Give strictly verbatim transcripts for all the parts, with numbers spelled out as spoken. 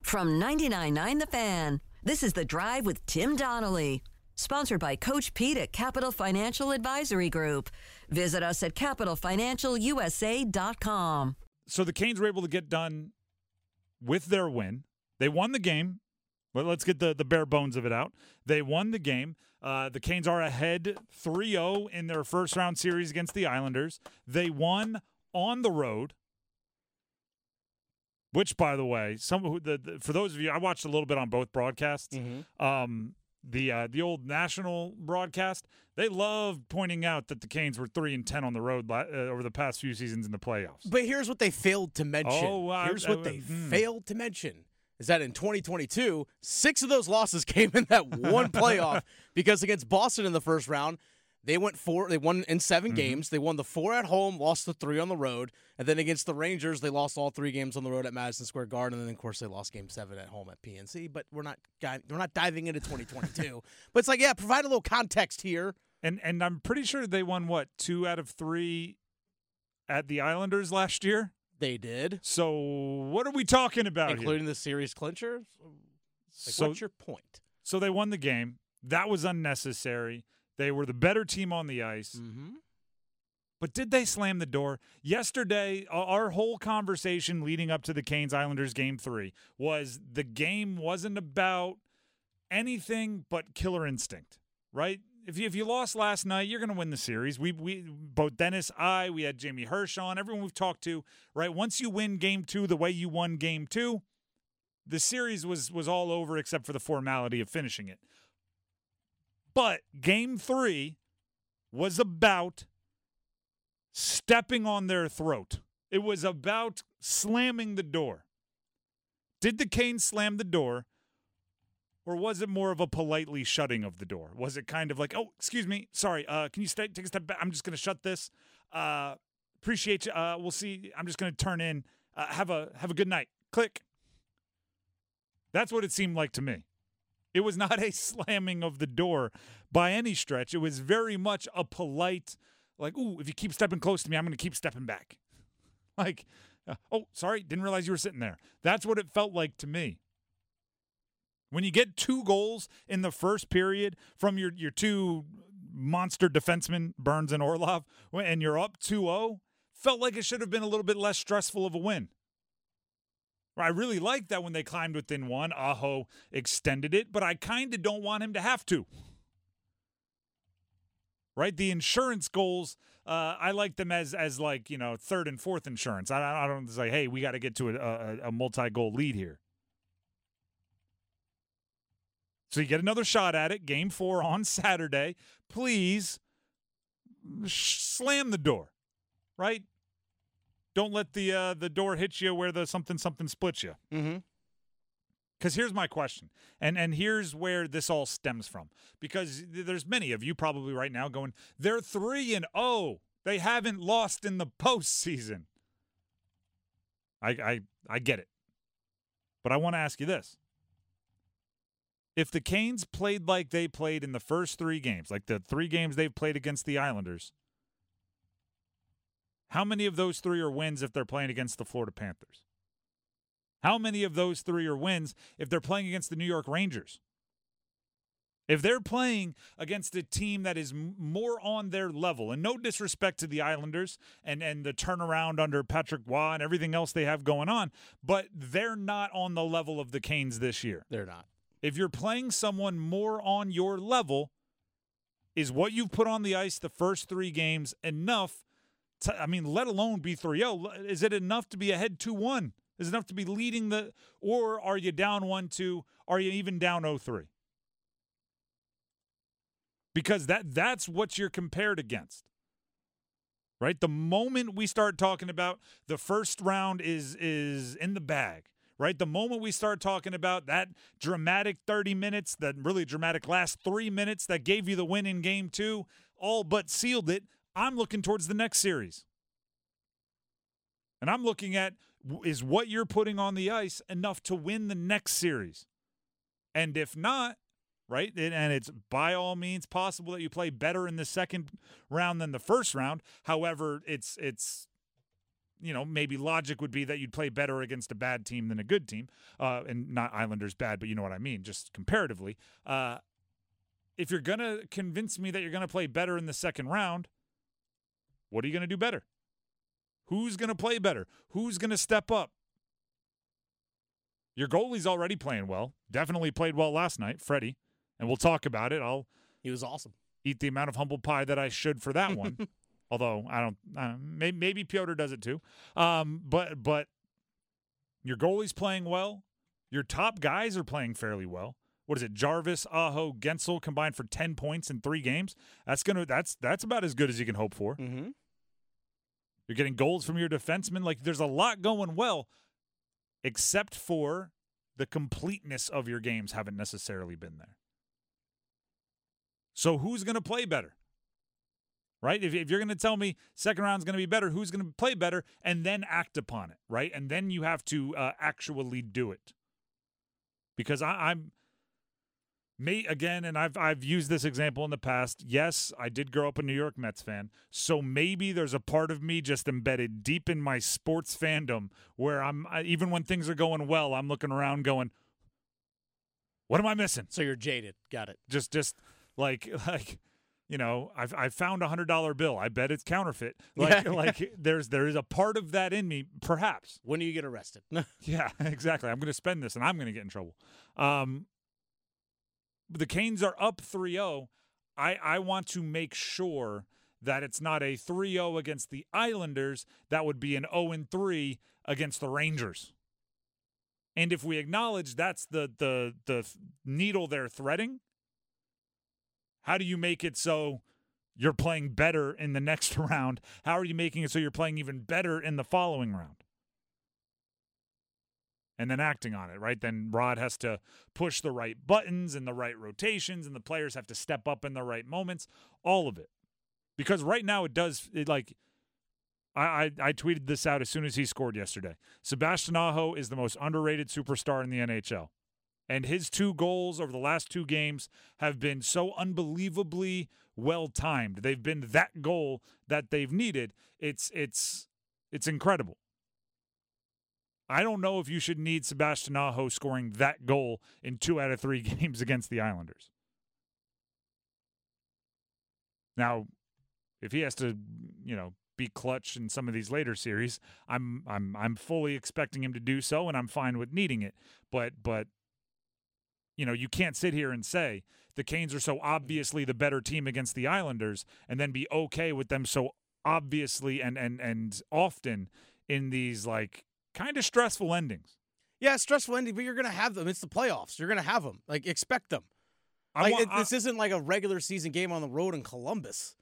From ninety-nine point nine The Fan, this is The Drive with Tim Donnelly. Sponsored by Coach Pete at Capital Financial Advisory Group. Visit us at capital financial u s a dot com. So the Canes were able to get done with their win. They won the game. Well, let's get the, the bare bones of it out. They won the game. Uh, the Canes are ahead three oh in their first-round series against the Islanders. They won on the road. Which, by the way, some who, the, the for those of you, I watched a little bit on both broadcasts. Mm-hmm. Um, the uh, the old national broadcast, they love pointing out that the Canes were three and ten on the road uh, over the past few seasons in the playoffs. But here's what they failed to mention. Oh, uh, here's uh, what they hmm. failed to mention is that in twenty twenty-two, six of those losses came in that one playoff because against Boston in the first round, they went four. They won in seven Mm-hmm. games. They won the four at home, lost the three on the road, and then against the Rangers, they lost all three games on the road at Madison Square Garden, and then of course they lost Game Seven at home at P N C. But we're not we're not diving into twenty twenty-two. But it's like, yeah, provide a little context here. And and I'm pretty sure they won what two out of three at the Islanders last year. They did. So what are we talking about Including here? the series clincher? Like, So what's your point? so they won the game. That was unnecessary. They were the better team on the ice. Mm-hmm. But did they slam the door? Yesterday, our whole conversation leading up to the Canes-Islanders game three was the game wasn't about anything but killer instinct, right? If you, if you lost last night, you're going to win the series. We we both Dennis, I, we had Jamie Hirsch on, everyone we've talked to, right? Once you win game two the way you won game two, the series was was all over except for the formality of finishing it. But game three was about stepping on their throat. It was about slamming the door. Did the Canes slam the door, or was it more of a politely shutting of the door? Was it kind of like, oh, excuse me, sorry, uh, can you stay, take a step back? I'm just going to shut this. Uh, appreciate you. Uh, we'll see. I'm just going to turn in. Uh, have a have a good night. Click. That's what it seemed like to me. It was not a slamming of the door by any stretch. It was very much a polite, like, ooh, if you keep stepping close to me, I'm going to keep stepping back. Like, uh, oh, sorry, didn't realize you were sitting there. That's what it felt like to me. When you get two goals in the first period from your, your two monster defensemen, Burns and Orlov, and you're up two oh, felt like it should have been a little bit less stressful of a win. I really like that when they climbed within one, Aho extended it, but I kind of don't want him to have to. Right? The insurance goals, uh, I like them as, as like, you know, third and fourth insurance. I, I don't say, hey, we got to get to a, a, a multi-goal lead here. So you get another shot at it, game four on Saturday. Please sh- slam the door, right? Don't let the uh, the door hit you where the something something splits you. Mm-hmm. Because here's my question, and and here's where this all stems from. Because there's many of you probably right now going, they're three and oh, they haven't lost in the postseason. I I I get it, but I want to ask you this: if the Canes played like they played in the first three games, like the three games they've played against the Islanders, how many of those three are wins if they're playing against the Florida Panthers? How many of those three are wins if they're playing against the New York Rangers? If they're playing against a team that is m- more on their level, and no disrespect to the Islanders and, and the turnaround under Patrick Waugh and everything else they have going on, but they're not on the level of the Canes this year. They're not. If you're playing someone more on your level, is what you've put on the ice the first three games enough to, I mean, let alone be three oh. Is it enough to be ahead two one? Is it enough to be leading the – or are you down one two? Are you even down oh three? Because that that's what you're compared against, right? The moment we start talking about the first round is is in the bag, right? The moment we start talking about that dramatic thirty minutes, that really dramatic last three minutes that gave you the win in game two, all but sealed it, I'm looking towards the next series. And I'm looking at, is what you're putting on the ice enough to win the next series? And if not, right, and it's by all means possible that you play better in the second round than the first round. However, it's it's you know, maybe logic would be that you'd play better against a bad team than a good team, uh, and not Islanders bad, but you know what I mean, just comparatively. Uh, if you're going to convince me that you're going to play better in the second round, what are you going to do better? Who's going to play better? Who's going to step up? Your goalie's already playing well. Definitely played well last night, Freddie, and we'll talk about it. I'll He was awesome. eat the amount of humble pie that I should for that one. Although I don't, uh, maybe, maybe Piotr does it too. Um, but but your goalie's playing well. Your top guys are playing fairly well. What is it? Jarvis, Aho, Gensel combined for ten points in three games. That's gonna that's that's about as good as you can hope for. Mm-hmm. You're getting goals from your defensemen. Like there's a lot going well, except for the completeness of your games haven't necessarily been there. So who's gonna play better? Right? If, if you're going to tell me second round's going to be better, who's going to play better, and then act upon it, right? And then you have to uh, actually do it. Because I, I'm, may again, and I've I've used this example in the past. Yes, I did grow up a New York Mets fan, so maybe there's a part of me just embedded deep in my sports fandom where I'm I, even when things are going well, I'm looking around going, "What am I missing?" So you're jaded. Got it. Just just like like. You know, I've I found a hundred dollar bill. I bet it's counterfeit. Like Yeah. like there's there is a part of that in me, perhaps. When do you get arrested? Yeah, exactly. I'm going to spend this, and I'm going to get in trouble. Um, the Canes are up three oh. I I want to make sure that it's not a three oh against the Islanders. That would be an oh and three against the Rangers. And if we acknowledge that's the the the needle they're threading, how do you make it so you're playing better in the next round? How are you making it so you're playing even better in the following round? And then acting on it, right? Then Rod has to push the right buttons and the right rotations, and the players have to step up in the right moments. All of it. Because right now it does, it like, I, I, I tweeted this out as soon as he scored yesterday. Sebastian Aho is the most underrated superstar in the N H L. And his two goals over the last two games have been so unbelievably well-timed. They've been that goal that they've needed. It's it's it's incredible. I don't know if you should need Sebastian Aho scoring that goal in two out of three games against the Islanders. Now, if he has to, you know, be clutch in some of these later series, I'm I'm I'm fully expecting him to do so, and I'm fine with needing it. But but you know, you can't sit here and say the Canes are so obviously the better team against the Islanders and then be okay with them so obviously and and and often in these, like, kind of stressful endings. Yeah, stressful ending, but you're going to have them. It's the playoffs. You're going to have them. Like, expect them. I Like, want, it, this I, isn't like a regular season game on the road in Columbus.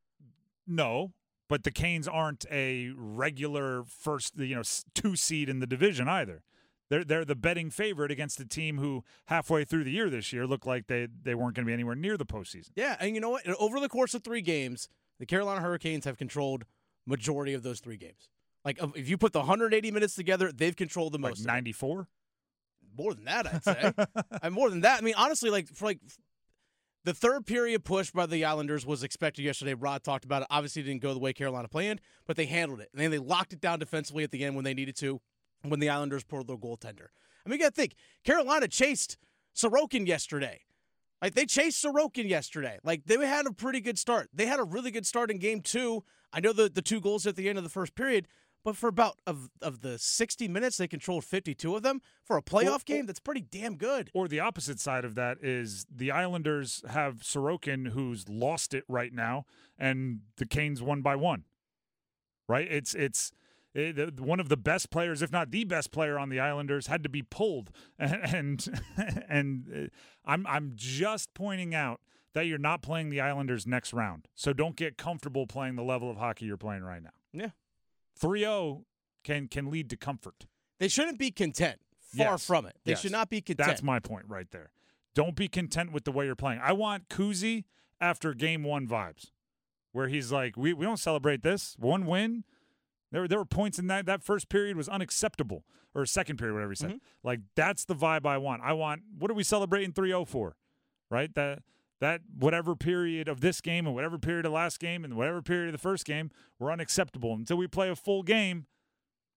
no, but the Canes aren't a regular first, you know, two seed in the division either. They're they're the betting favorite against a team who halfway through the year this year looked like they, they weren't going to be anywhere near the postseason. Yeah, and you know what? Over the course of three games, the Carolina Hurricanes have controlled majority of those three games. Like, if you put the one hundred eighty minutes together, they've controlled the most. Like ninety-four? More than that, I'd say. And more than that, I mean, honestly, like, for like the third period push by the Islanders was expected yesterday. Rod talked about it. Obviously, it didn't go the way Carolina planned, but they handled it. And then they locked it down defensively at the end when they needed to, when the Islanders pulled their goaltender. I mean, you got to think, Carolina chased Sorokin yesterday. Like, they chased Sorokin yesterday. Like, they had a pretty good start. They had a really good start in game two. I know the, the two goals at the end of the first period, but for about, of, of the sixty minutes, they controlled fifty-two of them. For a playoff Or- game, that's pretty damn good. Or the opposite side of that is the Islanders have Sorokin, who's lost it right now, and the Canes won by one. Right? It's it's it, one of the best players, if not the best player on the Islanders, had to be pulled, and and, and I'm I'm just pointing out that you're not playing the Islanders next round, so don't get comfortable playing the level of hockey you're playing right now. Yeah. three oh can can lead to comfort. They shouldn't be content. Far Yes. from it. They Yes. should not be content. That's my point right there. Don't be content with the way you're playing. I want Kuzi after game one vibes, where he's like, we, we don't celebrate this. One win. There, there were points in that. That first period was unacceptable, or second period, whatever he said. Mm-hmm. Like, that's the vibe I want. I want, what are we celebrating three oh for? Right? That, that whatever period of this game and whatever period of last game and whatever period of the first game were unacceptable. Until we play a full game,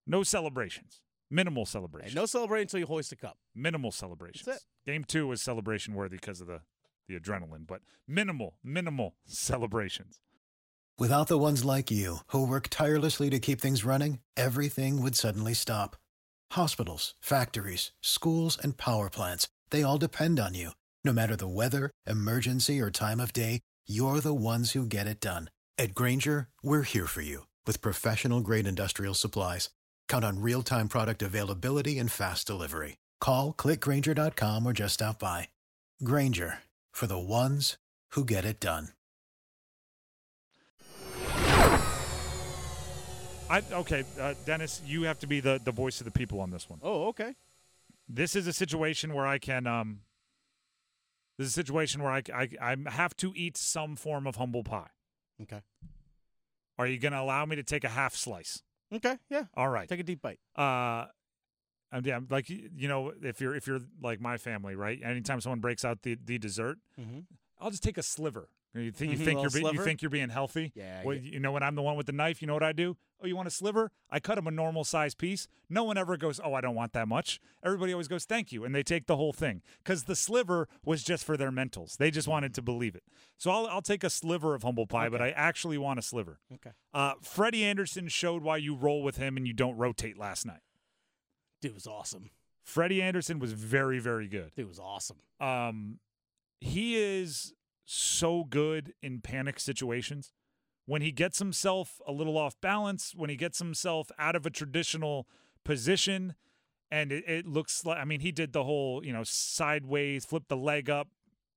No celebrations. Minimal Hey, celebrations. no celebrating until you hoist a cup. Minimal celebrations. That's it. Game two was celebration worthy because of the, the adrenaline, but minimal, minimal celebrations. Without the ones like you, who work tirelessly to keep things running, everything would suddenly stop. Hospitals, factories, schools, and power plants, they all depend on you. No matter the weather, emergency, or time of day, you're the ones who get it done. At Grainger, we're here for you with professional-grade industrial supplies. Count on real-time product availability and fast delivery. Call, click Grainger dot com, or just stop by. Grainger, for the ones who get it done. I okay, uh, Dennis, you have to be the, the voice of the people on this one. Oh, okay. This is a situation where I can um. This is a situation where I, I, I have to eat some form of humble pie. Okay. Are you going to allow me to take a half slice? Okay, yeah. All right. Take a deep bite. Uh, and yeah, like you know, if you're if you're like my family, right? Anytime someone breaks out the, the dessert, Mm-hmm. I'll just take a sliver. You think you Mhm, think little you're be, you sliver? think you're being healthy? Yeah, Well, yeah. you know, when I'm the one with the knife, you know what I do? Oh, you want a sliver? I cut them a normal size piece. No one ever goes, oh, I don't want that much. Everybody always goes, thank you, and they take the whole thing because the sliver was just for their mentals. They just wanted to believe it. So I'll I'll take a sliver of humble pie, but I Okay. actually want a sliver. Okay. Uh, Freddie Anderson showed why you roll with him and you don't rotate last night. Dude was awesome. Freddie Anderson was very, very good. Dude was awesome. Um, he is so good in panic situations. When he gets himself a little off balance, when he gets himself out of a traditional position, and it, it looks like, I mean, he did the whole, you know, sideways, flip the leg up,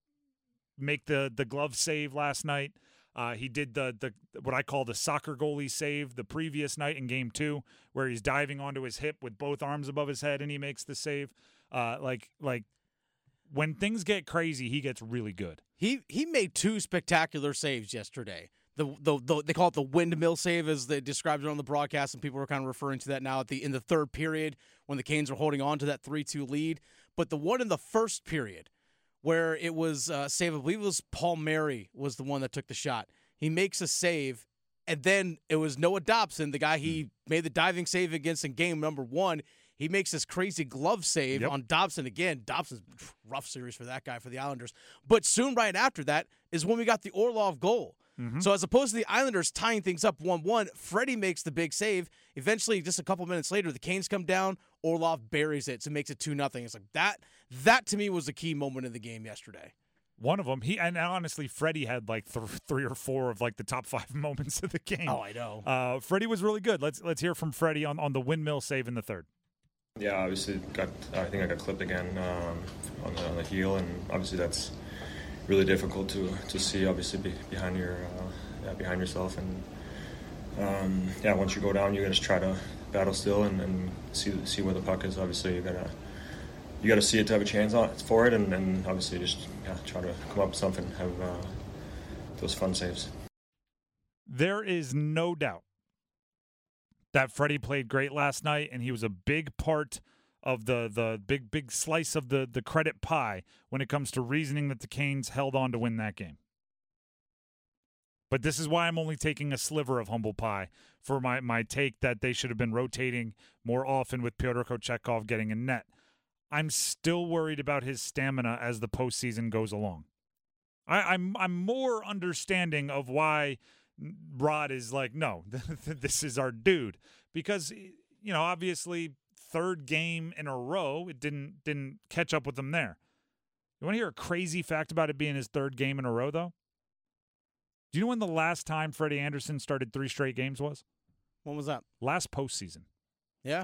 make the the glove save last night. Uh, he did the the what I call the soccer goalie save the previous night in game two, where he's diving onto his hip with both arms above his head and he makes the save. Uh, like like when things get crazy, he gets really good. He he made two spectacular saves yesterday. The, the the they call it the windmill save, as they described it on the broadcast, and people are kind of referring to that now at the in the third period when the Canes are holding on to that three two lead. But the one in the first period, where it was uh, save, I believe it was Paul Mary was the one that took the shot. He makes a save, and then it was Noah Dobson, the guy he mm. made the diving save against in game number one. He makes this crazy glove save yep. on Dobson again. Dobson's rough series for that guy for the Islanders. But soon right after that is when we got the Orlov goal. Mm-hmm. So as opposed to the Islanders tying things up one one, Freddie makes the big save. Eventually, just a couple minutes later, the Canes come down. Orlov buries it, so it makes it two nothing. It's like that. That to me was the key moment in the game yesterday. One of them, he and honestly, Freddie had like th- three or four of like the top five moments of the game. Oh, I know. Uh, Freddie was really good. Let's let's hear from Freddie on, on the windmill save in the third. Yeah, obviously got. I think I got clipped again um, on the on the heel, and obviously that's really difficult to to see. Obviously, be, behind your uh, yeah, behind yourself, and um, yeah, once you go down, you got to try to battle still and, and see see where the puck is. Obviously, you gotta you gotta see it to have a chance on for it, and, and obviously just yeah, try to come up with something, have uh, those fun saves. There is no doubt that Freddie played great last night, and he was a big part of the the big, big slice of the, the credit pie when it comes to reasoning that the Canes held on to win that game. But this is why I'm only taking a sliver of humble pie for my, my take that they should have been rotating more often with Pyotr Kochetkov getting a net. I'm still worried about his stamina as the postseason goes along. I, I'm I'm more understanding of why Rod is like, no, this is our dude. Because, you know, obviously third game in a row, it didn't didn't catch up with him there. You want to hear a crazy fact about it being his third game in a row, though? Do you know when the last time Freddie Anderson started three straight games was? When was that? Last postseason. Yeah.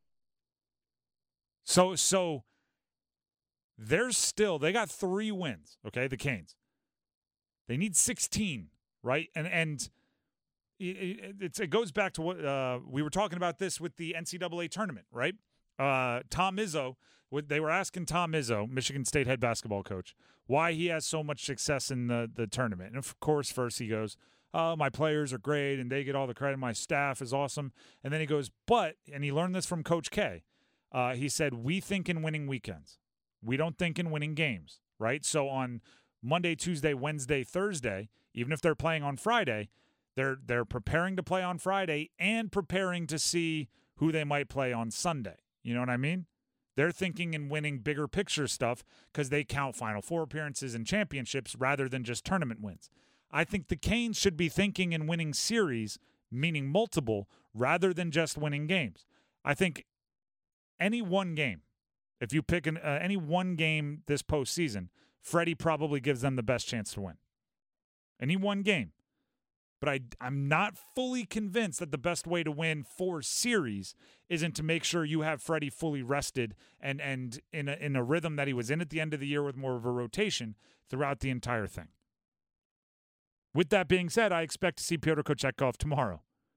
So, so there's still, they got three wins, okay, the Canes. They need sixteen, right? And and it, it, it goes back to what uh, we were talking about this with the N C double A tournament, right? Uh, Tom Izzo, they were asking Tom Izzo, Michigan State head basketball coach, why he has so much success in the, the tournament. And, of course, first he goes, oh, my players are great, and they get all the credit. My staff is awesome. And then he goes, but, and he learned this from Coach K, uh, he said, we think in winning weekends. We don't think in winning games, right? So on Monday, Tuesday, Wednesday, Thursday, even if they're playing on Friday, they're they're preparing to play on Friday and preparing to see who they might play on Sunday. You know what I mean? They're thinking in winning bigger picture stuff because they count Final Four appearances and championships rather than just tournament wins. I think the Canes should be thinking in winning series, meaning multiple, rather than just winning games. I think any one game, if you pick an, uh, any one game this postseason, Freddie probably gives them the best chance to win. Any one game. But I, I'm not fully convinced that the best way to win four series isn't to make sure you have Freddie fully rested and and in a, in a rhythm that he was in at the end of the year with more of a rotation throughout the entire thing. With that being said, I expect to see Pyotr Kochetkov tomorrow.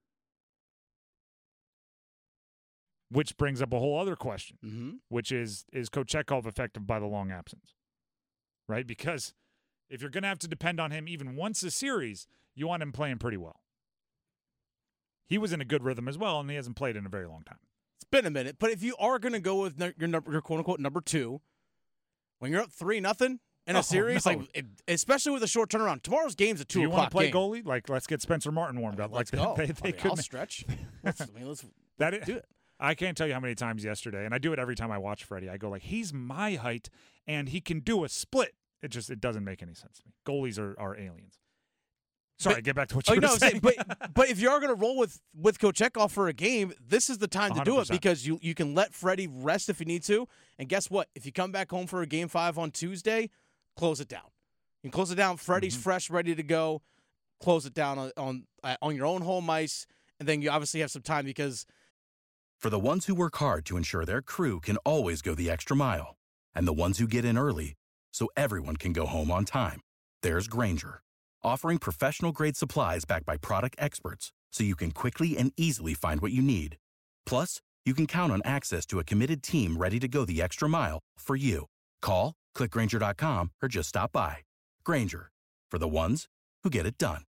Which brings up a whole other question, Mm-hmm. which is, is Kochetkov effective by the long absence? Right? Because if you're going to have to depend on him even once a series, you want him playing pretty well. He was in a good rhythm as well, and he hasn't played in a very long time. It's been a minute, but if you are going to go with n- your, number, your quote-unquote number two, when you're up three nothing in a Oh, series, no. like it, especially with a short turnaround, tomorrow's game's a two Do you want o'clock to play game. goalie? Like, let's get Spencer Martin warmed up. Let's like go. They, they I mean, couldn't- I'll stretch. Let's, I mean, let's that is, do it. I can't tell you how many times yesterday, and I do it every time I watch Freddie. I go like, he's my height, and he can do a split. It just it doesn't make any sense to me. Goalies are, are aliens. Sorry, But- get back to what you Oh, were no, I'm saying. saying, but but if you are going to roll with with Kochetkov for a game, this is the time to do it one hundred percent. because you you can let Freddie rest if you need to. And guess what? If you come back home for a game five on Tuesday, close it down. You can close it down. Freddie's Mhm. fresh, ready to go. Close it down on on, uh, on your own home ice, and then you obviously have some time because For the ones who work hard to ensure their crew can always go the extra mile, and the ones who get in early so everyone can go home on time, there's Grainger, offering professional-grade supplies backed by product experts so you can quickly and easily find what you need. Plus, you can count on access to a committed team ready to go the extra mile for you. Call, click Grainger dot com, or just stop by. Grainger, for the ones who get it done.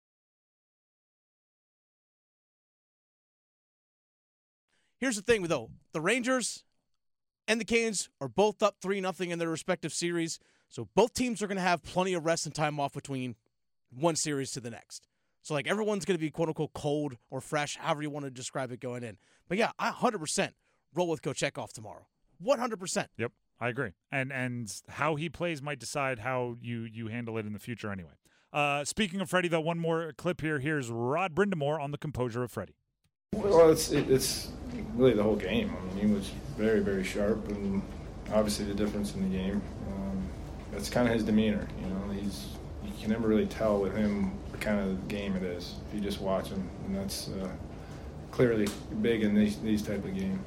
here's the thing, though. The Rangers and the Canes are both up three nothing in their respective series, so both teams are going to have plenty of rest and time off between one series to the next. So, like, everyone's going to be, quote-unquote, cold or fresh, however you want to describe it going in. But, yeah, I one hundred percent roll with Kochetkov tomorrow. one hundred percent. Yep, I agree. And and how he plays might decide how you, you handle it in the future anyway. Uh, speaking of Freddie, though, one more clip here. Here's Rod Brindamore on the composure of Freddie. Well, it's it, it's really the whole game. I mean, he was very, very sharp, and obviously the difference in the game. Um, that's kind of his demeanor. You know, he's you can never really tell with him what kind of game it is if you just watch him, and that's uh, clearly big in these these type of games.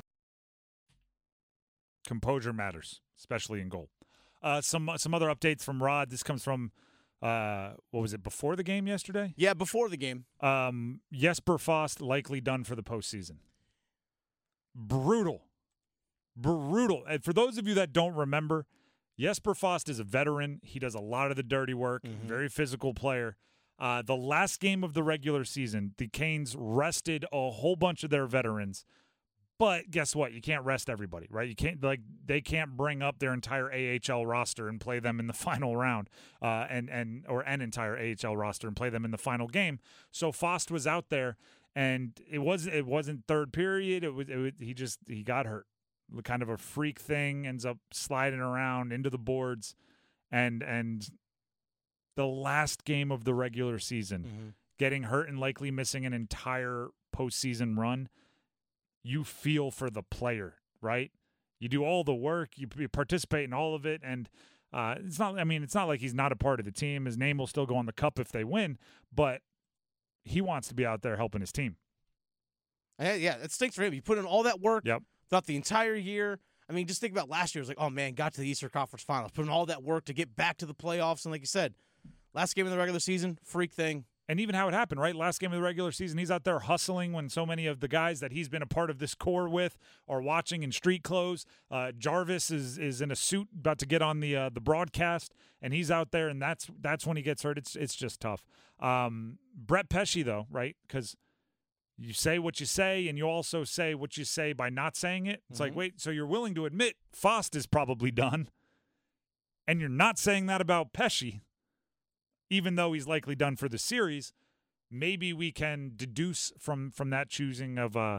Composure matters, especially in goal. Uh, some some other updates from Rod. This comes from uh, what was it before the game yesterday? Yeah, before the game. Um, Jesper Fast likely done for the postseason. Brutal, brutal. And for those of you that don't remember, Jesper Fast is a veteran. He does a lot of the dirty work. Mhm. Very physical player. Uh, the last game of the regular season, the Canes rested a whole bunch of their veterans. But guess what? You can't rest everybody, right? You can't like they can't bring up their entire A H L roster and play them in the final round, uh, and and or an entire A H L roster and play them in the final game. So Fost was out there, and it was it wasn't third period. It was, it was he just he got hurt, kind of a freak thing. Ends up sliding around into the boards, and and the last game of the regular season, Mm-hmm. getting hurt and likely missing an entire postseason run. You feel for the player, right? You do all the work, you, you participate in all of it, and uh, it's not. I mean, it's not like he's not a part of the team. His name will still go on the cup if they win, but he wants to be out there helping his team. Yeah, yeah, it stinks for him. You put in all that work Yep. throughout the entire year. I mean, just think about last year. It was like, oh, man, got to the Eastern Conference Finals, put in all that work to get back to the playoffs. And like you said, last game of the regular season, freak thing. And even how it happened, right? Last game of the regular season, he's out there hustling when so many of the guys that he's been a part of this core with are watching in street clothes. Uh, Jarvis is is in a suit about to get on the uh, the broadcast, and he's out there, and that's that's when he gets hurt. It's it's just tough. Um, Brett Pesce, though, right? Because you say what you say, and you also say what you say by not saying it. It's like, Mhm. wait, so you're willing to admit Fost is probably done, and you're not saying that about Pesce. Even though he's likely done for the series, maybe we can deduce from from that choosing of uh,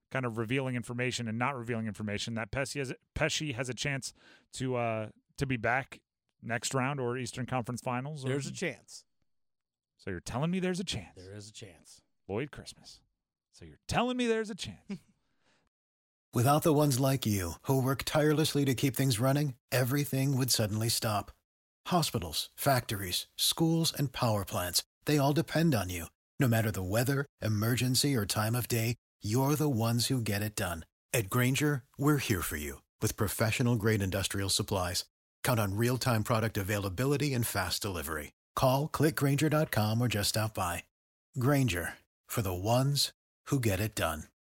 kind of revealing information and not revealing information, that Pesce has, Pesce has a chance to uh, to be back next round or Eastern Conference Finals? Or... There's a chance. So you're telling me there's a chance? There is a chance. Lloyd Christmas. So you're telling me there's a chance? Without the ones like you, who work tirelessly to keep things running, everything would suddenly stop. Hospitals, factories, schools, and power plants, they all depend on you. No matter the weather, emergency, or time of day, you're the ones who get it done. At Grainger, we're here for you with professional-grade industrial supplies. Count on real-time product availability and fast delivery. Call, click Grainger dot com, or just stop by. Grainger, for the ones who get it done.